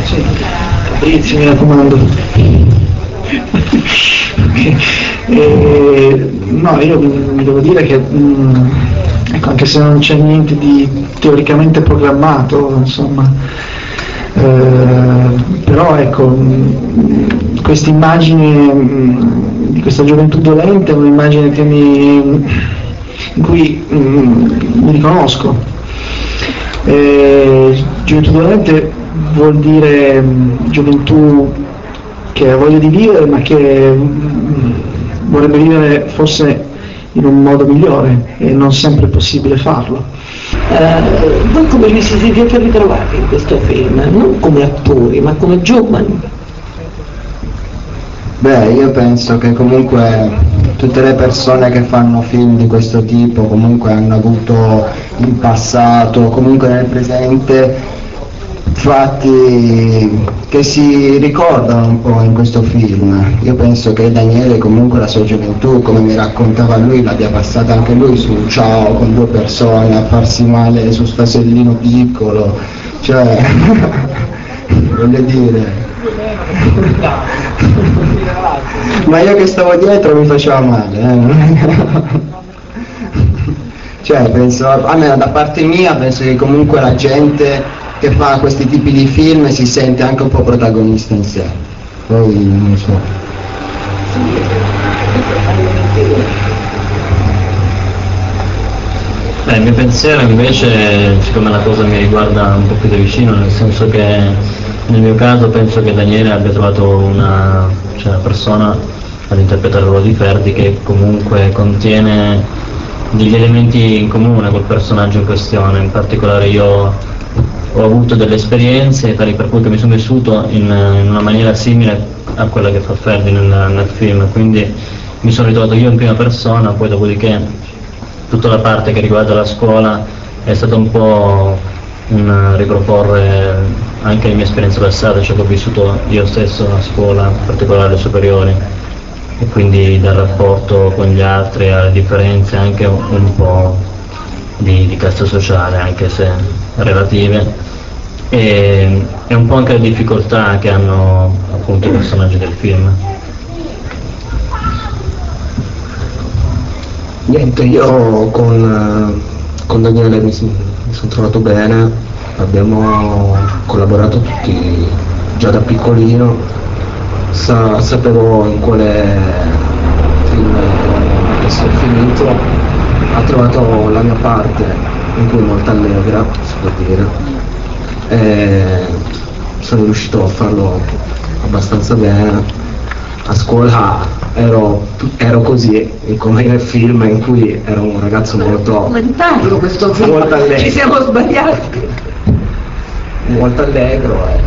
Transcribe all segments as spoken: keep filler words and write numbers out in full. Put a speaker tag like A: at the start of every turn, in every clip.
A: Sì, Fabrizio, mi raccomando. Okay. Eh, no, io vi devo dire che mh, ecco, anche se non c'è niente di teoricamente programmato, insomma, eh, però ecco, questa immagine di questa gioventù dolente è un'immagine che mi, in cui mh, mi riconosco. Eh, gioventù dolente vuol dire mh, gioventù che ha voglia di vivere, ma che mh, vorrebbe vivere forse in un modo migliore, e non sempre è possibile farlo.
B: Uh, voi come vi siete ritrovati in questo film? Non come attori, ma come giovani?
C: Beh, io penso che comunque tutte le persone che fanno film di questo tipo comunque hanno avuto in passato, comunque nel presente, fatti che si ricordano un po' in questo film. Io penso che Daniele comunque la sua gioventù, come mi raccontava lui, l'abbia passata anche lui su un ciao con due persone a farsi male su stasellino piccolo, cioè voglio dire. Ma io che stavo dietro mi faceva male, eh? Cioè penso, almeno da parte mia penso che comunque la gente che fa questi tipi di film si sente anche un po' protagonista in sé. Poi non so.
D: Beh, il mio pensiero invece, siccome la cosa mi riguarda un po' più da vicino, nel senso che nel mio caso penso che Daniele abbia trovato una, cioè una persona ad interpretare il ruolo di Ferdi che comunque contiene degli elementi in comune col personaggio in questione. In particolare io ho avuto delle esperienze tali per cui che mi sono vissuto in, in una maniera simile a quella che fa Ferdi nel, nel film, quindi mi sono ritrovato io in prima persona. Poi dopodiché tutta la parte che riguarda la scuola è stato un po' un riproporre anche le mie esperienze passate, ciò che ho vissuto io stesso a scuola, in particolare alle superiori, e quindi dal rapporto con gli altri alle differenze anche un, un po' di, di cassa sociale, anche se relative, e, e un po' anche le difficoltà che hanno appunto i personaggi del film.
E: Niente, io con, con Daniele mi, mi sono trovato bene, abbiamo collaborato tutti già da piccolino, Sa, sapevo in quale film adesso è finito, ha trovato la mia parte, in cui è molto allegra, si può dire, e sono riuscito a farlo abbastanza bene. A scuola ero, ero così, come nel film, in cui ero un ragazzo molto,
B: commentarlo questo film,
E: molto allegro,
B: ci siamo sbagliati,
E: molto allegro e...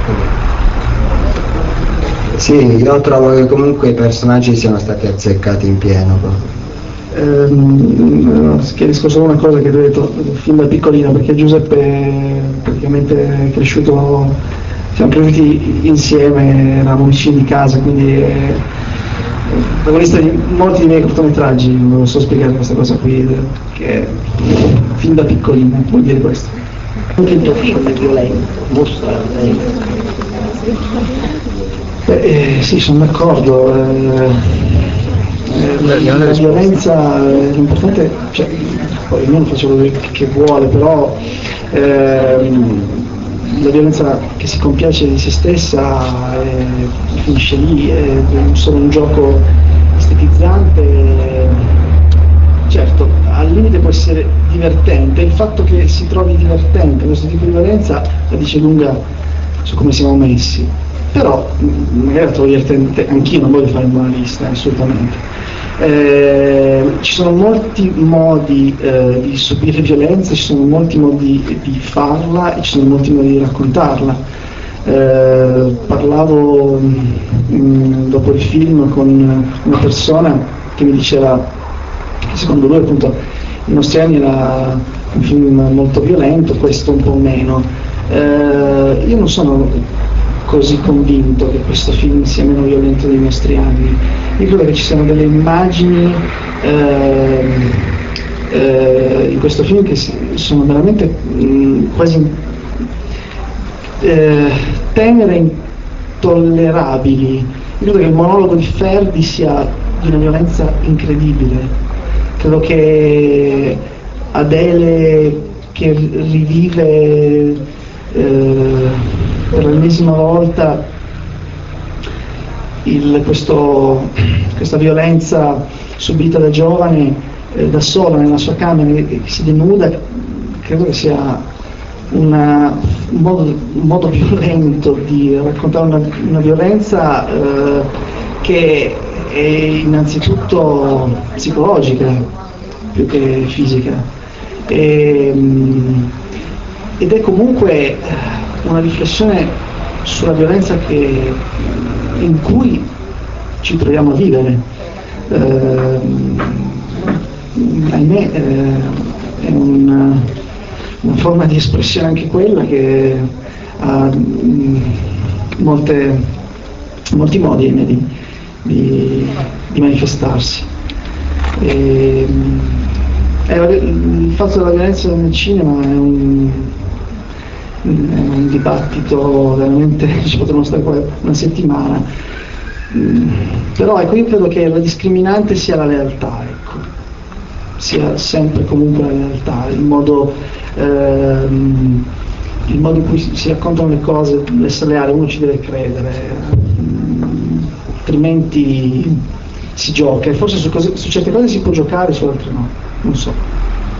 C: Sì, io trovo che comunque i personaggi siano stati azzeccati in pieno.
A: Ehm, chiarisco solo una cosa che ti ho detto fin da piccolino, perché Giuseppe è praticamente cresciuto, siamo cresciuti insieme, eravamo vicini di casa, quindi è protagonista di molti dei miei cortometraggi. Non so spiegare questa cosa qui, che fin da piccolino vuol dire questo.
B: Anche il tuo film è violento, mostra
A: Beh, eh, sì, sono d'accordo. Eh, eh, la, la violenza è importante, cioè, poi ognuno faccia quello che vuole, però ehm, la violenza che si compiace di se stessa eh, finisce lì, è solo un gioco estetizzante. Certo, al limite può essere divertente, il fatto che si trovi divertente questo tipo di violenza la dice lunga su come siamo messi. Però magari la trovo divertente anch'io, non voglio fare una lista, assolutamente. Eh, ci sono molti modi eh, di subire violenza, ci sono molti modi di farla e ci sono molti modi di raccontarla. Eh, parlavo mh, dopo il film con una persona che mi diceva che secondo lui appunto I nostri anni era un film molto violento, questo un po' meno. Eh, io non sono così convinto che questo film sia meno violento dei nostri anni. Io credo che ci siano delle immagini eh, eh, in questo film che sono veramente mh, quasi eh, tenere intollerabili. Io credo che il monologo di Ferdi sia di una violenza incredibile. Credo che Adele che rivive eh, per l'ennesima volta il, questo, questa violenza subita da giovane eh, da sola nella sua camera e si denuda, credo che sia una, un, modo, un modo violento di raccontare una, una violenza eh, che è innanzitutto psicologica più che fisica e, ed è comunque una riflessione sulla violenza che, in cui ci troviamo a vivere. Eh, ahimè eh, è una, una forma di espressione anche quella che ha mh, molte, molti modi ahimè, di, di, di manifestarsi. E, è, il fatto della violenza nel cinema è un, è un dibattito veramente, ci potremmo stare qua una settimana, mm, però ecco, io credo che la discriminante sia la lealtà, ecco, sia sempre comunque la lealtà, il modo, ehm, il modo in cui si raccontano le cose, l'essere leale, uno ci deve credere, mm, altrimenti si gioca, e forse su, cose, su certe cose si può giocare, su altre no, non so.